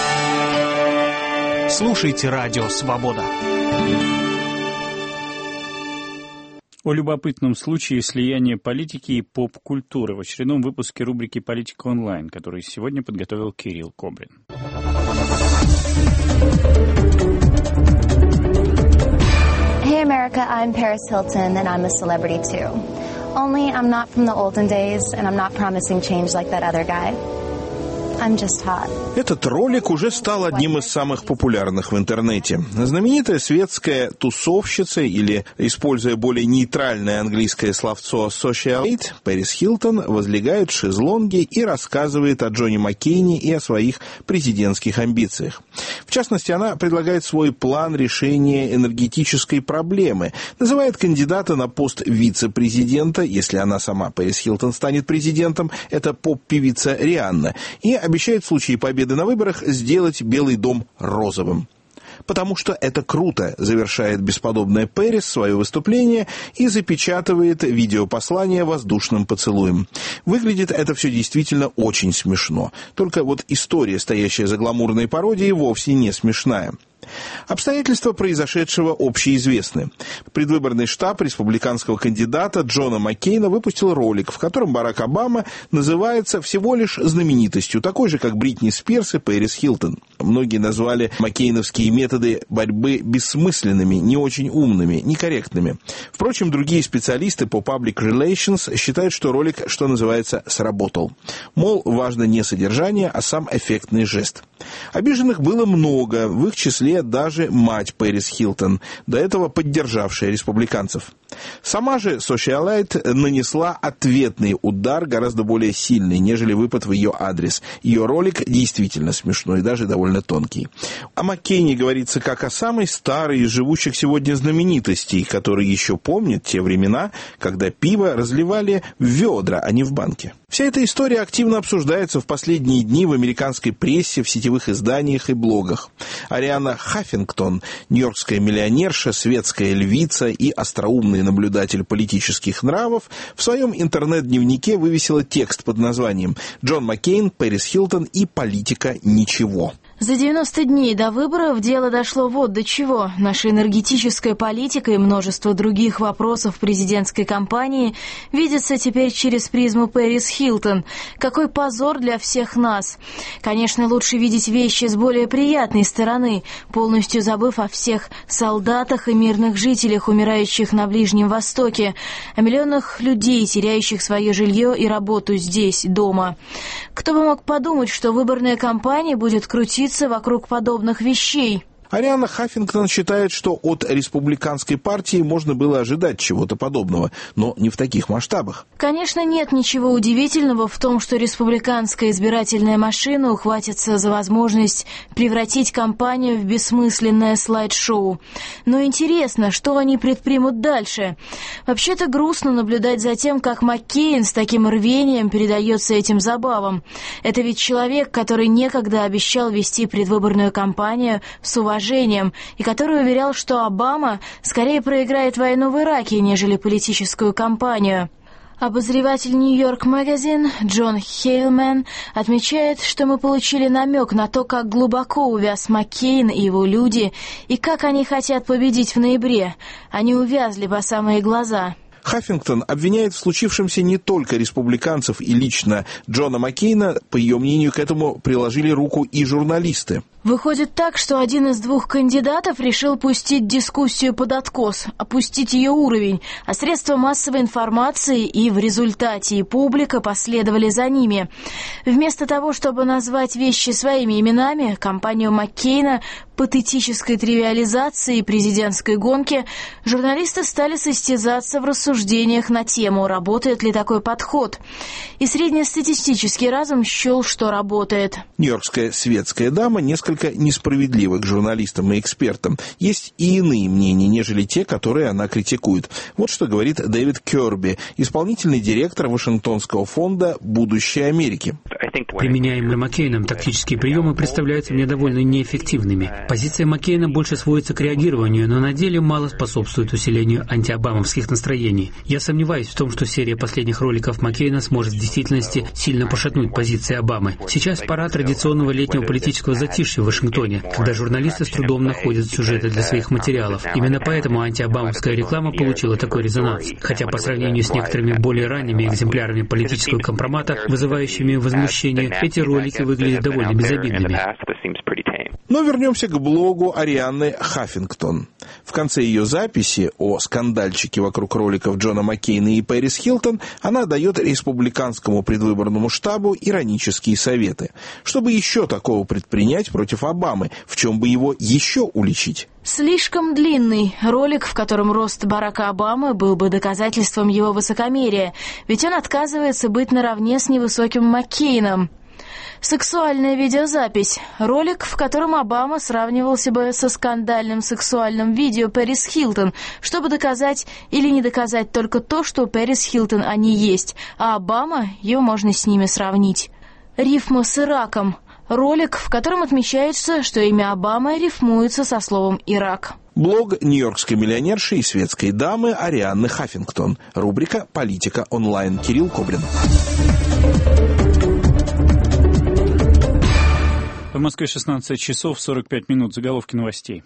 [SPEAKER 18] Слушайте радио «Свобода».
[SPEAKER 1] О любопытном случае слияния политики и поп-культуры в очередном выпуске рубрики «Политика онлайн», который сегодня подготовил Кирилл Кобрин.
[SPEAKER 20] Hey America, I'm Paris Hilton and I'm a celebrity too. Only I'm not from the olden days and I'm not promising change like that other guy. I'm just hot.
[SPEAKER 21] Этот ролик уже стал одним из самых популярных в интернете. Знаменитая светская тусовщица, или, используя более нейтральное английское словцо socialite, Пэрис Хилтон возлегает в шезлонге и рассказывает о Джоне Маккейне и о своих президентских амбициях. В частности, она предлагает свой план решения энергетической проблемы, называет кандидата на пост вице-президента, если она сама, Пэрис Хилтон, станет президентом, это поп-певица Рианна, и обещает в случае победы на выборах сделать Белый дом розовым. «Потому что это круто», завершает бесподобная Пэрис свое выступление и запечатывает видеопослание воздушным поцелуем. Выглядит это все действительно очень смешно. Только вот история, стоящая за гламурной пародией, вовсе не смешная. Обстоятельства произошедшего общеизвестны. Предвыборный штаб республиканского кандидата Джона Маккейна выпустил ролик, в котором Барак Обама называется всего лишь знаменитостью, такой же, как Бритни Спирс и Пэрис Хилтон. Многие назвали маккейновские методы борьбы бессмысленными, не очень умными, некорректными. Впрочем, другие специалисты по Public Relations считают, что ролик, что называется, сработал. Мол, важно не содержание, а сам эффектный жест. Обиженных было много, в их числе даже мать Пэрис Хилтон, до этого поддержавшая республиканцев. Сама же Socialite нанесла ответный удар, гораздо более сильный, нежели выпад в ее адрес. Ее ролик действительно смешной, даже довольно тонкий. О Маккейне говорится как о самой старой из живущих сегодня знаменитостей, которые еще помнят те времена, когда пиво разливали в ведра, а не в банки. Вся эта история активно обсуждается в последние дни в американской прессе, в сетевых изданиях и блогах. Ариана Хаффингтон, нью-йоркская миллионерша, светская львица и остроумный наблюдатель политических нравов, в своем интернет-дневнике вывесила текст под названием «Джон Маккейн, Пэрис Хилтон и политика ничего».
[SPEAKER 4] За девяносто дней до выборов дело дошло вот до чего. Наша энергетическая политика и множество других вопросов президентской кампании видятся теперь через призму Пэрис Хилтон. Какой позор для всех нас. Конечно, лучше видеть вещи с более приятной стороны, полностью забыв о всех солдатах и мирных жителях, умирающих на Ближнем Востоке, о миллионах людей, теряющих свое жилье и работу здесь, дома. Кто бы мог подумать, что выборная кампания будет крутиться вокруг подобных вещей.
[SPEAKER 21] Ариана Хаффингтон считает, что от республиканской партии можно было ожидать чего-то подобного, но не в таких масштабах.
[SPEAKER 4] Конечно, нет ничего удивительного в том, что республиканская избирательная машина ухватится за возможность превратить кампанию в бессмысленное слайд-шоу. Но интересно, что они предпримут дальше. Вообще-то грустно наблюдать за тем, как Маккейн с таким рвением передается этим забавам. Это ведь человек, который некогда обещал вести предвыборную кампанию с уважением, и который уверял, что Обама скорее проиграет войну в Ираке, нежели политическую кампанию. Обозреватель Нью-Йорк Магазин Джон Хейлмен отмечает, что мы получили намек на то, как глубоко увяз Маккейн и его люди, и как они хотят победить в ноябре. Они увязли по самые глаза.
[SPEAKER 21] Хаффингтон обвиняет в случившемся не только республиканцев и лично Джона Маккейна. По ее мнению, к этому приложили руку и журналисты.
[SPEAKER 4] Выходит так, что один из двух кандидатов решил пустить дискуссию под откос, опустить ее уровень, а средства массовой информации и в результате и публика последовали за ними. Вместо того, чтобы назвать вещи своими именами, кампанию Маккейна патетической тривиализации президентской гонки, журналисты стали состязаться в рассуждениях на тему, работает ли такой подход. И среднестатистический разум счел, что работает.
[SPEAKER 21] Нью-Йоркская светская дама несколько несправедлива к журналистам и экспертам. Есть и иные мнения, нежели те, которые она критикует. Вот что говорит Дэвид Керби, исполнительный директор Вашингтонского фонда «Будущее Америки».
[SPEAKER 22] Применяемые Маккейном тактические приемы представляются мне довольно неэффективными. Позиция Маккейна больше сводится к реагированию, но на деле мало способствует усилению антиобамовских настроений. Я сомневаюсь в том, что серия последних роликов Маккейна сможет в действительности сильно пошатнуть позиции Обамы. Сейчас пора традиционного летнего политического затишья в Вашингтоне, когда журналисты с трудом находят сюжеты для своих материалов. Именно поэтому антиобамовская реклама получила такой резонанс. Хотя по сравнению с некоторыми более ранними экземплярами политического компромата, вызывающими возмущение, эти ролики выглядят довольно безобидными.
[SPEAKER 21] Но вернемся к блогу Арианы Хаффингтон. В конце ее записи о скандальчике вокруг роликов Джона Маккейна и Пэрис Хилтон она дает республиканскому предвыборному штабу иронические советы. Чтобы еще такого предпринять против Обамы, в чем бы его еще уличить?
[SPEAKER 4] Слишком длинный ролик, в котором рост Барака Обамы был бы доказательством его высокомерия, ведь он отказывается быть наравне с невысоким Маккейном. Сексуальная видеозапись. Ролик, в котором Обама сравнивался бы со скандальным сексуальным видео Пэрис Хилтон, чтобы доказать или не доказать только то, что у Пэрис Хилтон они есть, а Обама, ее можно с ними сравнить. Рифма с Ираком. Ролик, в котором отмечается, что имя Обамы рифмуется со словом «Ирак».
[SPEAKER 21] Блог нью-йоркской миллионерши и светской дамы Арианы Хаффингтон. Рубрика «Политика онлайн». Кирилл Кобрин.
[SPEAKER 1] В Москве шестнадцать часов сорок пять минут. Заголовки новостей.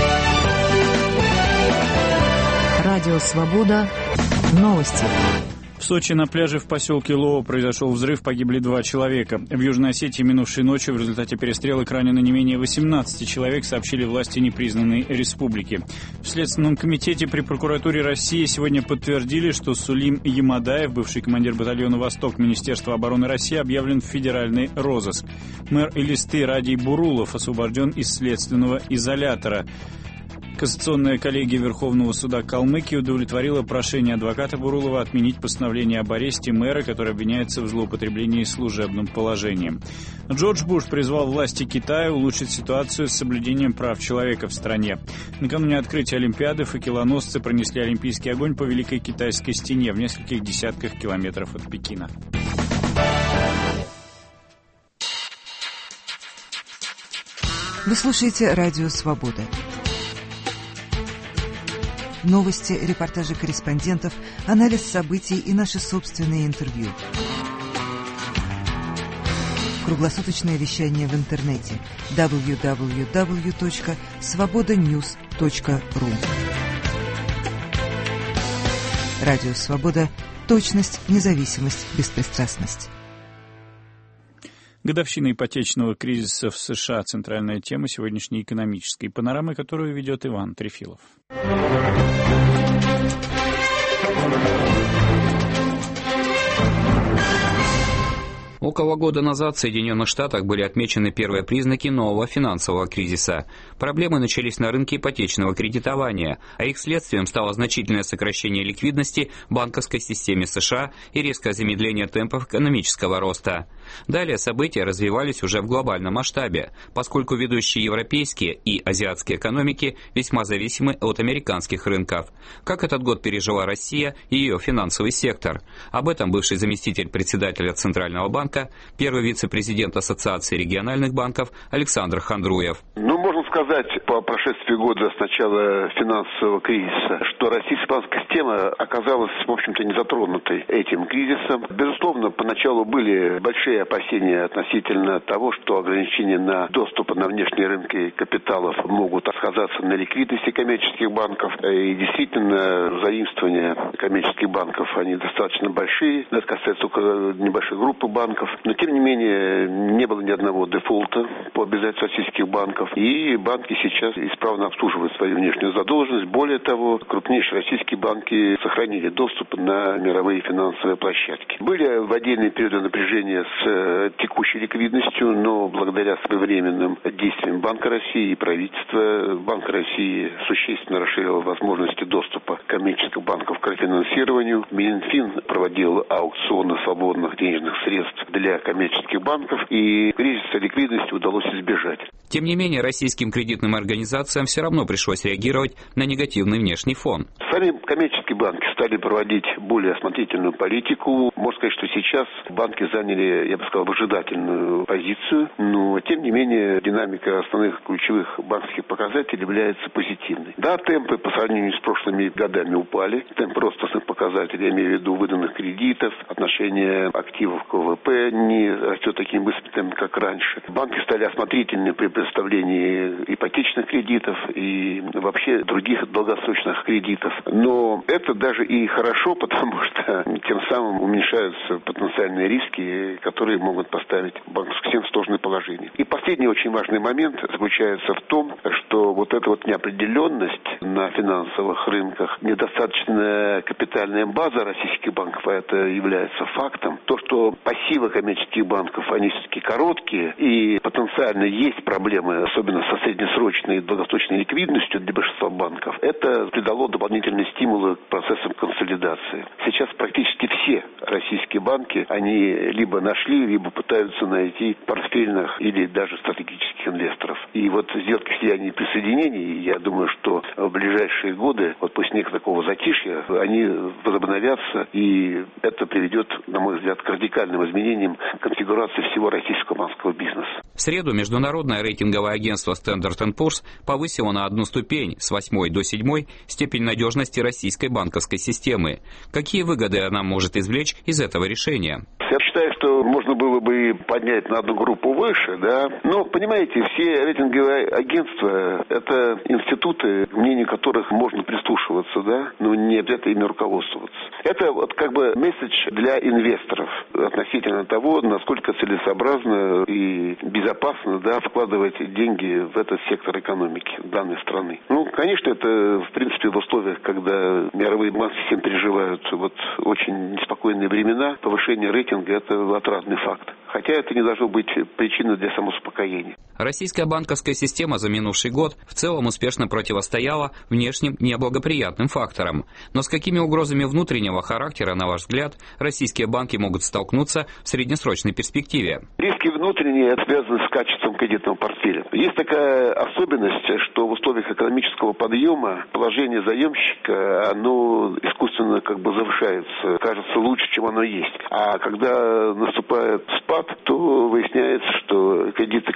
[SPEAKER 6] Радио «Свобода». Новости.
[SPEAKER 1] В Сочи на пляже в поселке Лоо произошел взрыв, погибли два человека. В Южной Осетии минувшей ночью в результате перестрелок ранено не менее восемнадцати человек, сообщили власти непризнанной республики. В Следственном комитете при прокуратуре России сегодня подтвердили, что Сулим Ямадаев, бывший командир батальона «Восток» Министерства обороны России, объявлен в федеральный розыск. Мэр Элисты Радий Бурулов освобожден из следственного изолятора. Кассационная коллегия Верховного суда Калмыкии удовлетворила прошение адвоката Бурулова отменить постановление об аресте мэра, который обвиняется в злоупотреблении служебным положением. Джордж Буш призвал власти Китая улучшить ситуацию с соблюдением прав человека в стране. Накануне открытия Олимпиады факелоносцы пронесли олимпийский огонь по Великой Китайской стене в нескольких десятках километров от Пекина.
[SPEAKER 6] Вы слушаете «Радио Свобода». Новости, репортажи корреспондентов, анализ событий и наши собственные интервью. Круглосуточное вещание в интернете дабл ю дабл ю дабл ю точка свобода ньюс точка ру. Радио Свобода. Точность, независимость, беспристрастность.
[SPEAKER 1] Годовщина ипотечного кризиса в США – центральная тема сегодняшней экономической панорамы, которую ведет Иван Трефилов.
[SPEAKER 3] Около года назад в Соединенных Штатах были отмечены первые признаки нового финансового кризиса. Проблемы начались на рынке ипотечного кредитования, а их следствием стало значительное сокращение ликвидности в банковской системе США и резкое замедление темпов экономического роста. Далее события развивались уже в глобальном масштабе, поскольку ведущие европейские и азиатские экономики весьма зависимы от американских рынков. Как этот год пережила Россия и ее финансовый сектор? Об этом бывший заместитель председателя Центрального банка, первый вице-президент Ассоциации региональных банков Александр Хандруев.
[SPEAKER 5] Ну, можно сказать, по прошествии года с начала финансового кризиса, что российская банковская система оказалась, в общем-то, не затронутой этим кризисом. Безусловно, поначалу были большие опасения относительно того, что ограничения на доступ на внешние рынки капиталов могут сказаться на ликвидности коммерческих банков. И действительно, заимствования коммерческих банков, они достаточно большие. Это касается только небольшой группы банков. Но, тем не менее, не было ни одного дефолта по обязательствам российских банков. И банки сейчас исправно обслуживают свою внешнюю задолженность. Более того, крупнейшие российские банки сохранили доступ на мировые финансовые площадки. Были в отдельные периоды напряжения с текущей ликвидностью, но благодаря своевременным действиям Банка России и правительства, Банк России существенно расширил возможности доступа коммерческих банков к рефинансированию. Минфин проводил аукционы свободных денежных средств для коммерческих банков, и кризиса ликвидности удалось избежать.
[SPEAKER 3] Тем не менее, российским кредитным организациям все равно пришлось реагировать на негативный внешний фон.
[SPEAKER 5] Сами коммерческие банки стали проводить более осмотрительную политику. Можно сказать, что сейчас банки заняли, я бы сказал, выжидательную позицию, но, тем не менее, динамика основных ключевых банковских показателей является позитивной. Да, темпы по сравнению с прошлыми годами упали. Темп роста основных показателей, я имею в виду выданных кредитов, отношение активов к ВВП не растет таким быстрым темпом, как раньше. Банки стали осмотрительны при предоставлении ипотечных кредитов и вообще других долгосрочных кредитов. Но это даже и хорошо, потому что тем самым уменьшаются потенциальные риски, которые могут поставить банковскую систему в сложное положение. И последний очень важный момент заключается в том, что вот эта вот неопределенность на финансовых рынках, недостаточная капитальная база российских банков, а это является фактом. То, что пассивы коммерческих банков, они все-таки короткие, и потенциально есть проблемы, особенно со среднесрочной и долгосрочной ликвидностью для большинства банков, это придало дополнительные стимулы к процессам консолидации. Сейчас практически все российские банки, они либо нашли, либо пытаются найти портфельных или даже стратегических инвесторов. И вот сделки в слиянии и присоединении, я думаю, что в ближайшие годы, вот после некого такого затишья, они возобновятся, и это приведет, на мой взгляд, к радикальным изменениям конфигурации всего российского банковского бизнеса.
[SPEAKER 3] В среду международное рейтинговое агентство Standard энд Poor's повысило на одну ступень с восьмой до седьмой степень надежности российской банковской системы. Какие выгоды она может извлечь из этого решения?
[SPEAKER 5] Я считаю, что можно было бы поднять на одну группу выше, да. Но, понимаете, все рейтинговые агентства – это институты, к мнению которых можно прислушиваться, да, но не обязательно ими руководствоваться. Это вот как бы месседж для инвесторов относительно того, насколько целесообразно и безопасно, да, вкладывать деньги в этот сектор экономики данной страны. Ну, конечно, это, в принципе, в условиях, когда мировые банковские системы переживают вот очень неспокойные времена, повышение рейтинга – это отрадный факт. Хотя это не должно быть причиной для самоуспокоения.
[SPEAKER 3] Российская банковская система за минувший год в целом успешно противостояла внешним неблагоприятным факторам. Но с какими угрозами внутреннего характера, на ваш взгляд, российские банки могут столкнуться в среднесрочной перспективе?
[SPEAKER 5] Риски внутренние связаны с качеством кредитного портфеля. Есть такая особенность, что в условиях экономического подъема положение заемщика, оно искусственно как бы завышается, кажется лучше, чем оно есть. А когда наступает спад, то выясняется, что кредиты, которые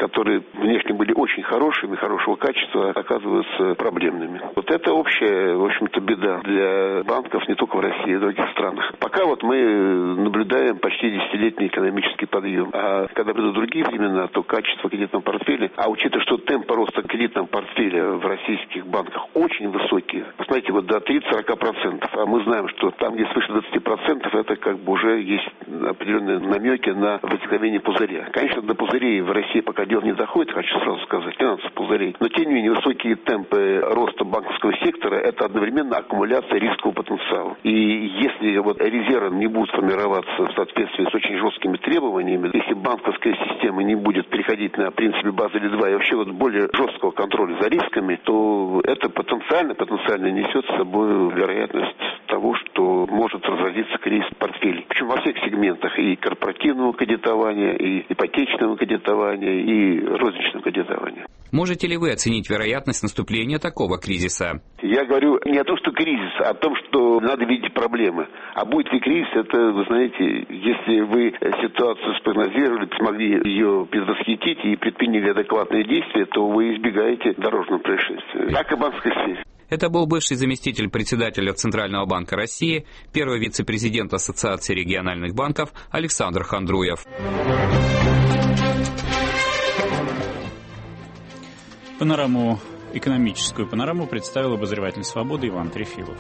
[SPEAKER 5] внешне были очень хорошими, хорошего качества, оказываются проблемными. Вот это общая, в общем-то, беда для банков не только в России, и в других странах. Пока вот мы наблюдаем почти десятилетний экономический подъем. А когда придут другие времена, то качество кредитного портфеля, а учитывая, что темпы роста кредитного портфеля в российских банках очень высокие, посмотрите, вот до тридцати-сорока процентов, а мы знаем, что там, где свыше двадцати процентов, это как бы уже есть определенные намеки на возникновение пузыря. Конечно, до пузырей в России пока дело не доходит, хочу сразу сказать, финансовых пузырей, но тем не менее высокие темпы роста банковского сектора – это одновременно аккумуляция рискового потенциала. И если вот резервы не будут формироваться в соответствии с очень жесткими требованиями, если банковская система не будет переходить на принципе Базеля два и вообще вот более жесткого контроля за рисками, то это потенциально, потенциально несет с собой вероятность того, что может разразиться кризис портфелей. Причем во всех сегментах и корпоративного кредитования, и ипотечного кредитования, и розничного кредитования.
[SPEAKER 3] Можете ли вы оценить вероятность наступления такого кризиса?
[SPEAKER 5] Я говорю не о том, что кризис, а о том, что надо видеть проблемы. А будет ли кризис, это, вы знаете, если вы ситуацию спрогнозировали, смогли ее предвосхитить и предприняли адекватные действия, то вы избегаете дорожного происшествия. Так и в банковской сфере.
[SPEAKER 3] Это был бывший заместитель председателя Центрального банка России, первый вице-президент Ассоциации региональных банков Александр Хандруев.
[SPEAKER 1] Панораму, экономическую панораму представил обозреватель «Свободы» Иван Трефилов.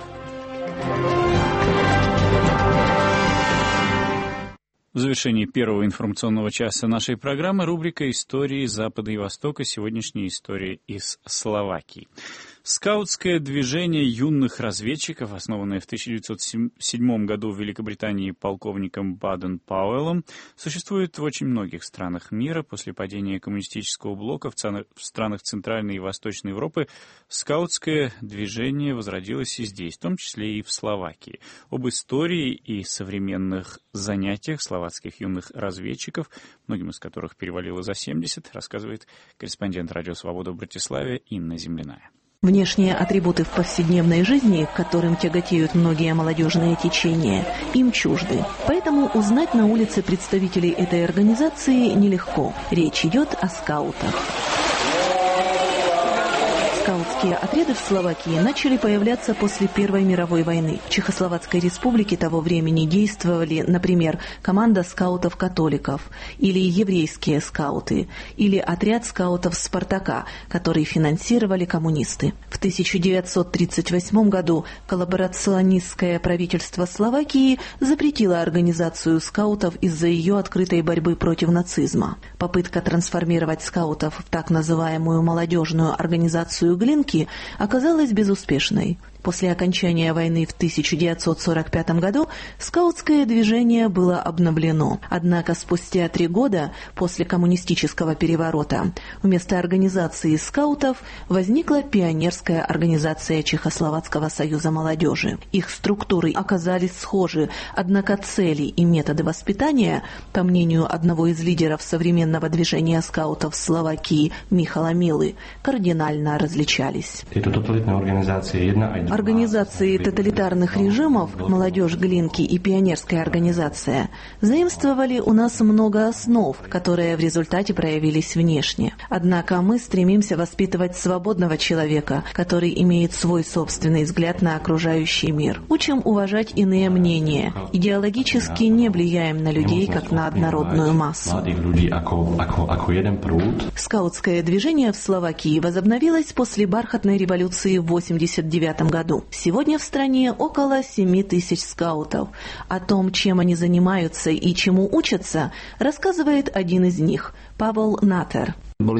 [SPEAKER 1] В завершении первого информационного часа нашей программы рубрика «Истории Запада и Востока». Сегодняшняя история из Словакии. Скаутское движение юных разведчиков, основанное в тысяча девятьсот седьмом году в Великобритании полковником Баден-Пауэллом, существует в очень многих странах мира. После падения коммунистического блока в странах Центральной и Восточной Европы скаутское движение возродилось и здесь, в том числе и в Словакии. Об истории и современных занятиях словацких юных разведчиков, многим из которых перевалило за семьдесят, рассказывает корреспондент «Радио Свобода» в Братиславе Инна Земляная.
[SPEAKER 2] Внешние атрибуты в повседневной жизни, к которым тяготеют многие молодежные течения, им чужды. Поэтому узнать на улице представителей этой организации нелегко. Речь идет о скаутах. Скаутские отряды в Словакии начали появляться после Первой мировой войны. В Чехословацкой республике того времени действовали, например, команда скаутов-католиков, или еврейские скауты, или отряд скаутов «Спартака», который финансировали коммунисты. В тысяча девятьсот тридцать восьмом году коллаборационистское правительство Словакии запретило организацию скаутов из-за ее открытой борьбы против нацизма. Попытка трансформировать скаутов в так называемую молодежную организацию Глинки оказалась безуспешной. После окончания войны в тысяча девятьсот сорок пятом году скаутское движение было обновлено. Однако спустя три года после коммунистического переворота вместо организации скаутов возникла пионерская организация Чехословацкого союза молодежи. Их структуры оказались схожи, однако цели и методы воспитания, по мнению одного из лидеров современного движения скаутов в Словакии Михала Милы, кардинально различались. Организации тоталитарных режимов, молодежь Глинки и пионерская организация заимствовали у нас много основ, которые в результате проявились внешне. Однако мы стремимся воспитывать свободного человека, который имеет свой собственный взгляд на окружающий мир. Учим уважать иные мнения. Идеологически не влияем на людей, как на однородную массу. Скаутское движение в Словакии возобновилось после бархатной революции в восемьдесят девятом году. Сегодня в стране около семи тысяч скаутов. О том, чем они занимаются и чему учатся, рассказывает один из них – Павел Натер. Две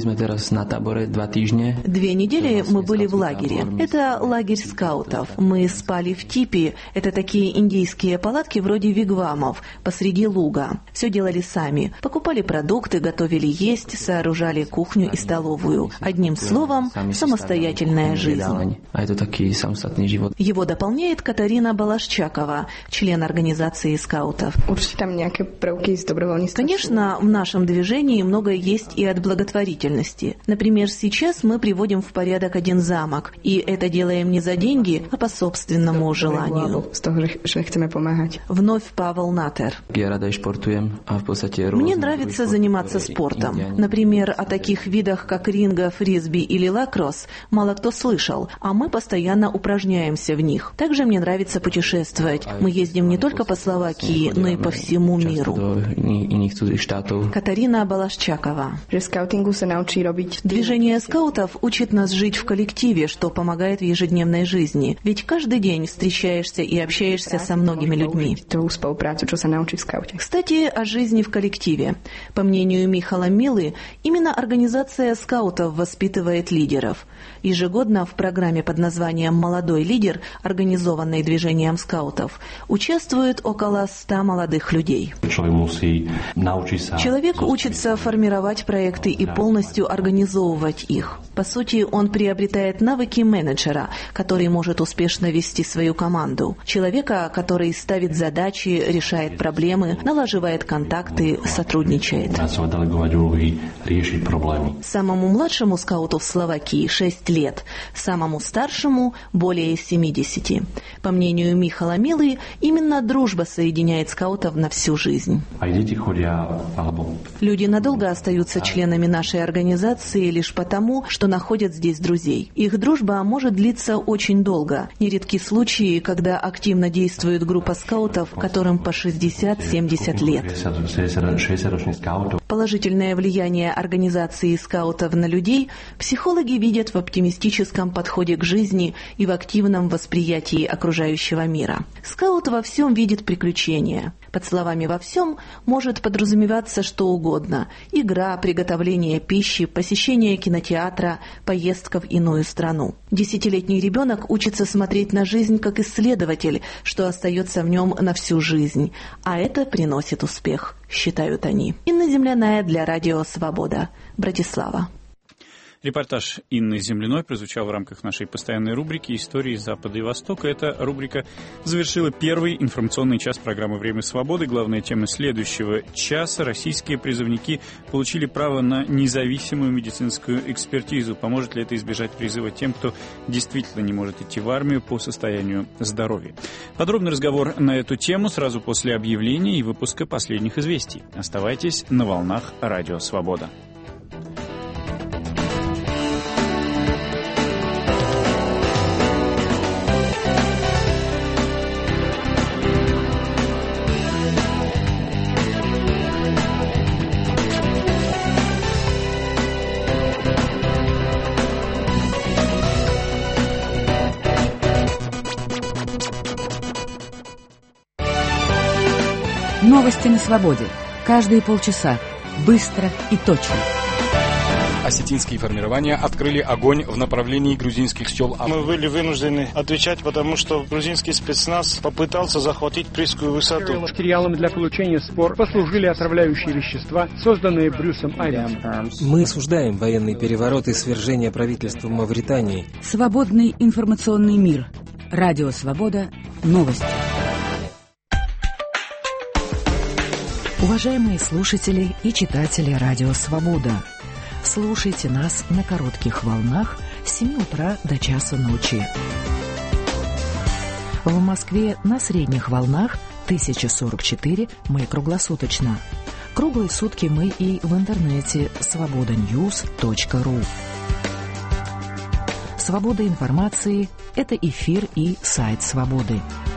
[SPEAKER 2] недели мы были в лагере. Это лагерь скаутов. Мы спали в типи. Это такие индийские палатки вроде вигвамов посреди луга. Все делали сами. Покупали продукты, готовили есть, сооружали кухню и столовую. Одним словом, самостоятельная жизнь. Его дополняет Катарина Балашчакова, член организации скаутов. Конечно, в нашем движении многое есть и от благотворительности. благотворительности. Например, сейчас мы приводим в порядок один замок, и это делаем не за деньги, а по собственному желанию. Вновь Павел Натер. Мне нравится заниматься спортом. Например, о таких видах, как ринга, фрисби или лакросс, мало кто слышал, а мы постоянно упражняемся в них. Также мне нравится путешествовать. Мы ездим не только по Словакии, но и по всему миру. Катарина Балашчакова. Движение скаутов учит нас жить в коллективе, что помогает в ежедневной жизни. Ведь каждый день встречаешься и общаешься со многими людьми. Кстати, о жизни в коллективе. По мнению Михала Милы, именно организация скаутов воспитывает лидеров. Ежегодно в программе под названием «Молодой лидер», организованной движением скаутов, участвует около ста молодых людей. Человек учится формировать проекты и полностью организовывать их. По сути, он приобретает навыки менеджера, который может успешно вести свою команду. Человека, который ставит задачи, решает проблемы, налаживает контакты, сотрудничает. Самому младшему скауту в Словакии шесть лет, самому старшему более семидесяти. По мнению Михала Милы, именно дружба соединяет скаутов на всю жизнь. Люди надолго остаются членами нашей организации лишь потому, что находят здесь друзей. Их дружба может длиться очень долго. Нередки случаи, когда активно действует группа скаутов, которым по шестьдесят-семьдесят лет. Положительное влияние организации скаутов на людей психологи видят в оптимистическом подходе к жизни и в активном восприятии окружающего мира. Скаут во всем видит приключения. Под словами «во всем» может подразумеваться что угодно – игра, приготовление пищи, посещение кинотеатра, поездка в иную страну. Десятилетний ребенок учится смотреть на жизнь как исследователь, что остается в нем на всю жизнь, а это приносит успех, считают они. Инна Земляная для Радио Свобода. Братислава.
[SPEAKER 1] Репортаж Инны Земляной прозвучал в рамках нашей постоянной рубрики «Истории Запада и Востока». Эта рубрика завершила первый информационный час программы «Время свободы». Главная тема следующего часа – российские призывники получили право на независимую медицинскую экспертизу. Поможет ли это избежать призыва тем, кто действительно не может идти в армию по состоянию здоровья? Подробный разговор на эту тему сразу после объявления и выпуска последних известий. Оставайтесь на волнах Радио Свобода.
[SPEAKER 9] Новости на свободе. Каждые полчаса. Быстро и точно.
[SPEAKER 10] Осетинские формирования открыли огонь в направлении грузинских сел.
[SPEAKER 23] Мы были вынуждены отвечать, потому что грузинский спецназ попытался захватить Присскую высоту.
[SPEAKER 24] Материалом для получения спор послужили отравляющие вещества, созданные Брюсом Айлисом.
[SPEAKER 25] Мы осуждаем военный переворот и свержение правительства Мавритании.
[SPEAKER 9] Свободный информационный мир. Радио Свобода. Новости. Уважаемые слушатели и читатели Радио Свобода, слушайте нас на коротких волнах с семи утра до часа ночи. В Москве на средних волнах тысяча сорок четыре мы круглосуточно. Круглые сутки мы и в интернете свобода ньюс точка ру. Свобода информации – это эфир и сайт Свободы.